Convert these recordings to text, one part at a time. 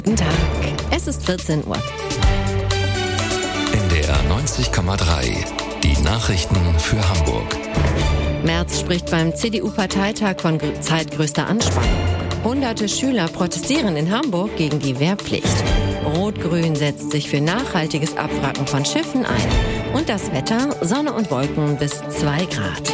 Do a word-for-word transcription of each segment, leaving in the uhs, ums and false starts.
Guten Tag, es ist vierzehn Uhr. N D R neunzig Komma drei, die Nachrichten für Hamburg. Merz spricht beim C D U-Parteitag von zeitgrößter Anspannung. Hunderte Schüler protestieren in Hamburg gegen die Wehrpflicht. Rot-Grün setzt sich für nachhaltiges Abwracken von Schiffen ein. Und das Wetter, Sonne und Wolken bis zwei Grad.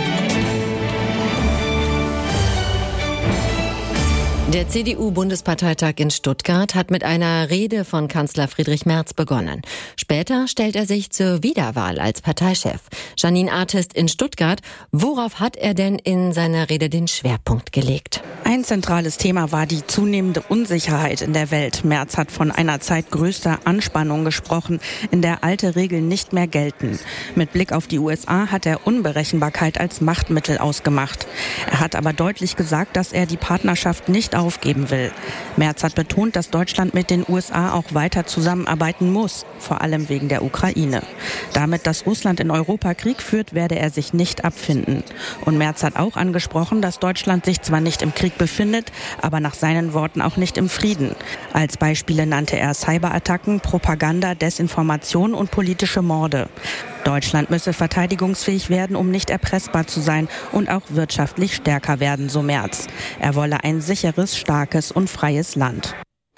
Der C D U-Bundesparteitag in Stuttgart hat mit einer Rede von Kanzler Friedrich Merz begonnen. Später stellt er sich zur Wiederwahl als Parteichef. Janine Artist in Stuttgart. Worauf hat er denn in seiner Rede den Schwerpunkt gelegt? Ein zentrales Thema war die zunehmende Unsicherheit in der Welt. Merz hat von einer Zeit größter Anspannung gesprochen, in der alte Regeln nicht mehr gelten. Mit Blick auf die U S A hat er Unberechenbarkeit als Machtmittel ausgemacht. Er hat aber deutlich gesagt, dass er die Partnerschaft nicht aufgeben will. Merz hat betont, dass Deutschland mit den U S A auch weiter zusammenarbeiten muss, vor allem wegen der Ukraine. Damit, dass Russland in Europa Krieg führt, werde er sich nicht abfinden. Und Merz hat auch angesprochen, dass Deutschland sich zwar nicht im Krieg befindet, aber nach seinen Worten auch nicht im Frieden. Als Beispiele nannte er Cyberattacken, Propaganda, Desinformation und politische Morde. Deutschland müsse verteidigungsfähig werden, um nicht erpressbar zu sein und auch wirtschaftlich stärker werden, so Merz. Er wolle ein sicheres, starkes und freies Land.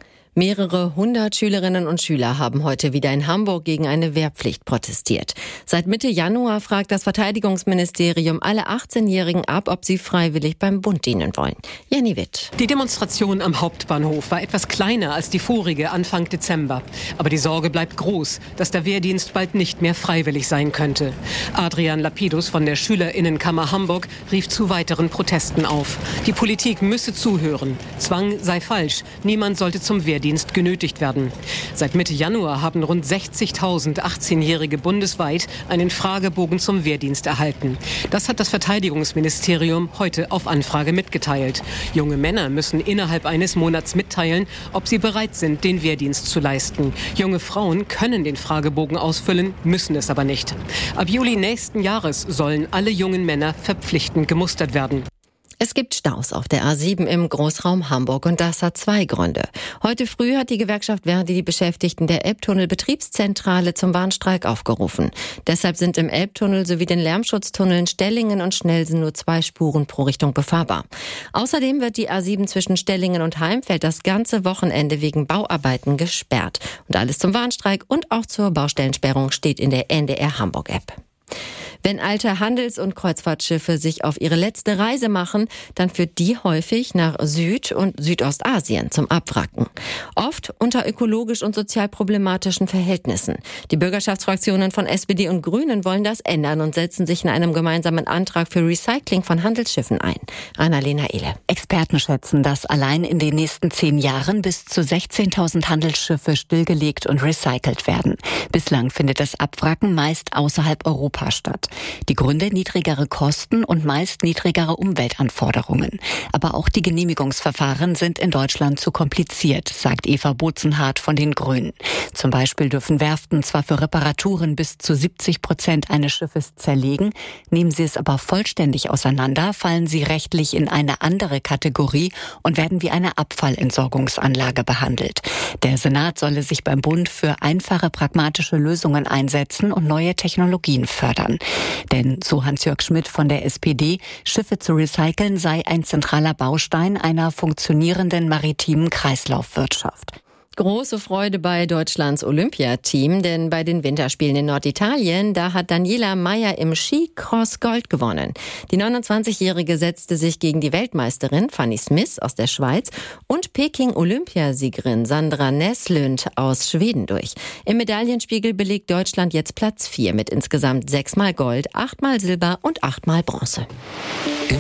Mehrere hundert Schülerinnen und Schüler haben heute wieder in Hamburg gegen eine Wehrpflicht protestiert. Seit Mitte Januar fragt das Verteidigungsministerium alle achtzehnjährigen ab, ob sie freiwillig beim Bund dienen wollen. Jenny Witt. Die Demonstration am Hauptbahnhof war etwas kleiner als die vorige Anfang Dezember. Aber die Sorge bleibt groß, dass der Wehrdienst bald nicht mehr freiwillig sein könnte. Adrian Lapidus von der Schülerinnenkammer Hamburg rief zu weiteren Protesten auf. Die Politik müsse zuhören. Zwang sei falsch. Niemand sollte zum Wehrdienst genötigt werden. Seit Mitte Januar haben rund sechzigtausend achtzehnjährige bundesweit einen Fragebogen zum Wehrdienst erhalten. Das hat das Verteidigungsministerium heute auf Anfrage mitgeteilt. Junge Männer müssen innerhalb eines Monats mitteilen, ob sie bereit sind, den Wehrdienst zu leisten. Junge Frauen können den Fragebogen ausfüllen, müssen es aber nicht. Ab Juli nächsten Jahres sollen alle jungen Männer verpflichtend gemustert werden. Es gibt Staus auf der A sieben im Großraum Hamburg und das hat zwei Gründe. Heute früh hat die Gewerkschaft Verdi die Beschäftigten der Elbtunnel-Betriebszentrale zum Warnstreik aufgerufen. Deshalb sind im Elbtunnel sowie den Lärmschutztunneln Stellingen und Schnellsen nur zwei Spuren pro Richtung befahrbar. Außerdem wird die A sieben zwischen Stellingen und Heimfeld das ganze Wochenende wegen Bauarbeiten gesperrt. Und alles zum Warnstreik und auch zur Baustellensperrung steht in der N D R Hamburg-App. Wenn alte Handels- und Kreuzfahrtschiffe sich auf ihre letzte Reise machen, dann führt die häufig nach Süd- und Südostasien zum Abwracken. Oft unter ökologisch und sozial problematischen Verhältnissen. Die Bürgerschaftsfraktionen von S P D und Grünen wollen das ändern und setzen sich in einem gemeinsamen Antrag für Recycling von Handelsschiffen ein. Annalena Ehle. Experten schätzen, dass allein in den nächsten zehn Jahren bis zu sechzehntausend Handelsschiffe stillgelegt und recycelt werden. Bislang findet das Abwracken meist außerhalb Europas statt. Die Gründe: niedrigere Kosten und meist niedrigere Umweltanforderungen. Aber auch die Genehmigungsverfahren sind in Deutschland zu kompliziert, sagt Eva Bozenhardt von den Grünen. Zum Beispiel dürfen Werften zwar für Reparaturen bis zu siebzig Prozent eines Schiffes zerlegen, nehmen sie es aber vollständig auseinander, fallen sie rechtlich in eine andere Kategorie und werden wie eine Abfallentsorgungsanlage behandelt. Der Senat solle sich beim Bund für einfache, pragmatische Lösungen einsetzen und neue Technologien fördern. Denn, so Hans-Jörg Schmidt von der S P D, Schiffe zu recyceln sei ein zentraler Baustein einer funktionierenden maritimen Kreislaufwirtschaft. Große Freude bei Deutschlands Olympiateam, denn bei den Winterspielen in Norditalien, da hat Daniela Mayer im Skicross Gold gewonnen. Die neunundzwanzigjährige setzte sich gegen die Weltmeisterin Fanny Smith aus der Schweiz und Peking-Olympiasiegerin Sandra Näslund aus Schweden durch. Im Medaillenspiegel belegt Deutschland jetzt Platz vier mit insgesamt sechsmal Gold, achtmal Silber und achtmal Bronze.